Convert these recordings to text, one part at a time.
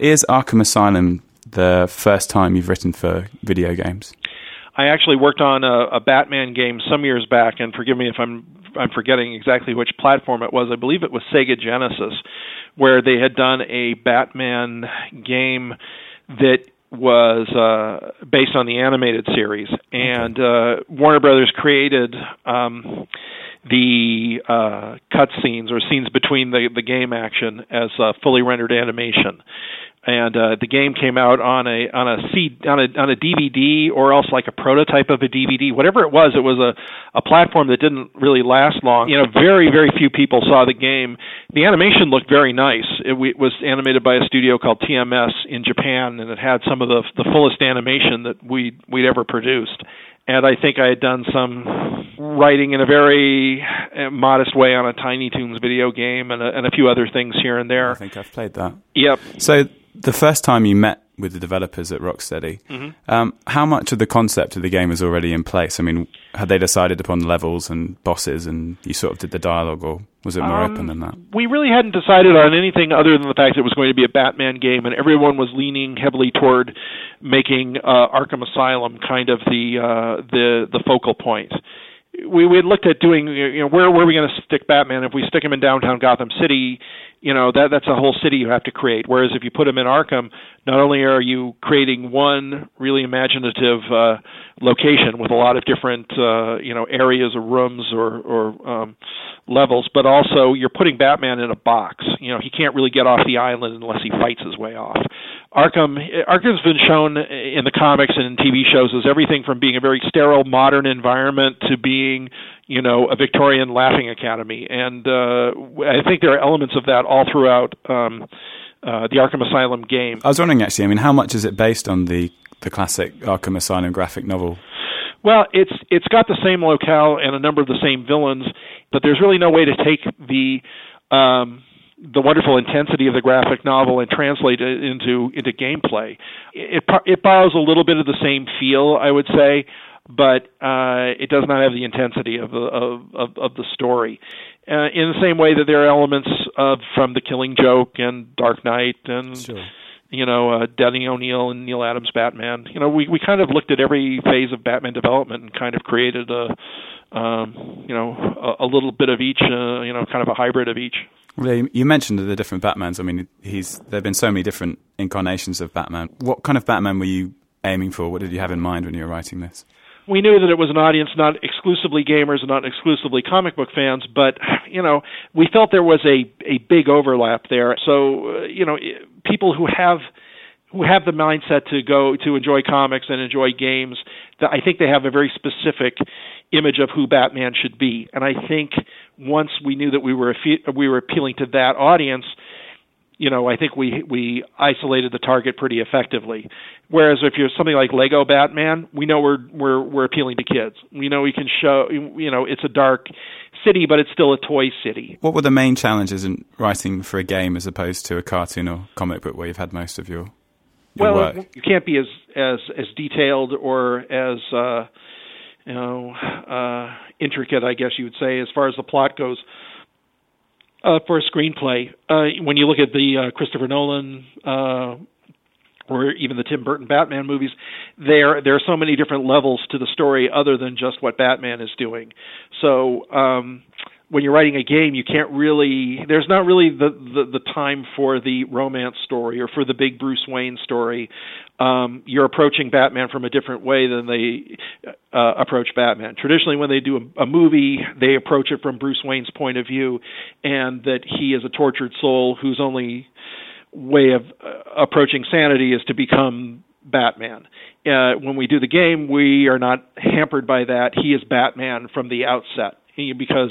Is Arkham Asylum the first time you've written for video games? I actually worked on a Batman game some years back, and forgive me if I'm forgetting exactly which platform it was. I believe it was Sega Genesis, where they had done a Batman game that was based on the animated series, and Warner Brothers created the cutscenes or scenes between the game action as fully rendered animation. And the game came out on a DVD, or else like a prototype of a DVD. Whatever it was a platform that didn't really last long. Very, very few people saw the game. The animation looked very nice. It was animated by a studio called TMS in Japan, and it had some of the fullest animation that we'd ever produced. And I think I had done some writing in a very modest way on a Tiny Toons video game and a few other things here and there. I think I've played that. Yep. So the first time you met with the developers at Rocksteady, how much of the concept of the game was already in place? I mean, had they decided upon levels and bosses and you sort of did the dialogue, or was it more open than that? We really hadn't decided on anything other than the fact that it was going to be a Batman game, and everyone was leaning heavily toward making Arkham Asylum kind of the focal point. We had looked at doing, where were we going to stick Batman? If we stick him in downtown Gotham City, that's a whole city you have to create. Whereas if you put him in Arkham, not only are you creating one really imaginative location with a lot of different, areas or rooms or levels, but also you're putting Batman in a box. He can't really get off the island unless he fights his way off. Arkham's been shown in the comics and in TV shows as everything from being a very sterile, modern environment to being, a Victorian laughing academy. And I think there are elements of that all throughout the Arkham Asylum game. I was wondering, actually, how much is it based on the classic Arkham Asylum graphic novel? Well, it's got the same locale and a number of the same villains, but there's really no way to take the wonderful intensity of the graphic novel and translate it into gameplay. It borrows a little bit of the same feel, I would say, but it does not have the intensity of the story. In the same way that there are elements from The Killing Joke and Dark Knight and Denny O'Neil and Neil Adams' Batman. We kind of looked at every phase of Batman development and kind of created a little bit of each, kind of a hybrid of each. Well, you mentioned the different Batmans. There have been so many different incarnations of Batman. What kind of Batman were you aiming for? What did you have in mind when you were writing this? We knew that it was an audience not exclusively gamers and not exclusively comic book fans, but, we felt there was a big overlap there. So, people who have the mindset to enjoy comics and enjoy games, I think they have a very specific image of who Batman should be. And I think once we knew that we were appealing to that audience, I think we isolated the target pretty effectively. Whereas if you're something like Lego Batman, we know we're appealing to kids. We know we can show, it's a dark city, but it's still a toy city. What were the main challenges in writing for a game as opposed to a cartoon or comic book where you've had most of your work? You can't be as detailed or as intricate, I guess you would say, as far as the plot goes. For a screenplay, when you look at the Christopher Nolan or even the Tim Burton Batman movies, there are so many different levels to the story other than just what Batman is doing. So when you're writing a game, you can't really, there's not really the time for the romance story or for the big Bruce Wayne story. You're approaching Batman from a different way than they approach Batman. Traditionally, when they do a movie, they approach it from Bruce Wayne's point of view, and that he is a tortured soul whose only way of approaching sanity is to become Batman. When we do the game, we are not hampered by that. He is Batman from the outset, because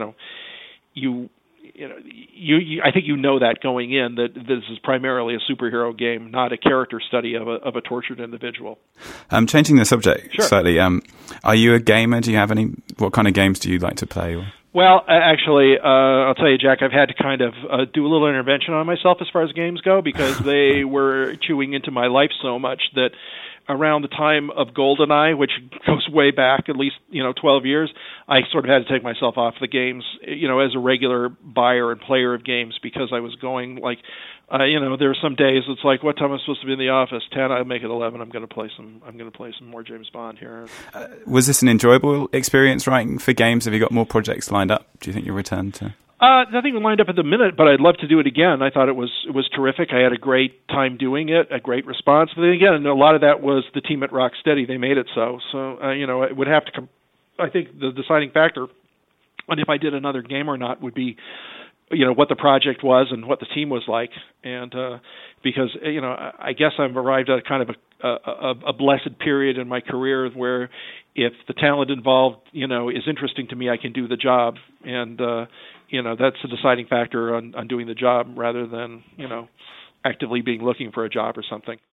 I think that going in, that this is primarily a superhero game, not a character study of a tortured individual. Changing the subject slightly, Sure. Are you a gamer? Do you have any? What kind of games do you like to play? Well, actually, I'll tell you, Jack, I've had to kind of do a little intervention on myself as far as games go, because they were chewing into my life so much that around the time of GoldenEye, which goes way back, at least 12 years, I sort of had to take myself off the games, as a regular buyer and player of games, because I was going There are some days it's like, what time am I supposed to be in the office? 10. I'll make it 11. I'm going to play some more James Bond here. Was this an enjoyable experience writing for games? Have you got more projects lined up? Do you think you'll return to? Nothing lined up at the minute, but I'd love to do it again. I thought it was terrific. I had a great time doing it, a great response. But then again, a lot of that was the team at Rocksteady. They made it so. So it would have to come. I think the deciding factor on if I did another game or not would be, what the project was and what the team was like. And because I guess I've arrived at kind of a blessed period in my career where if the talent involved, is interesting to me, I can do the job. And that's the deciding factor on doing the job rather than actively looking for a job or something.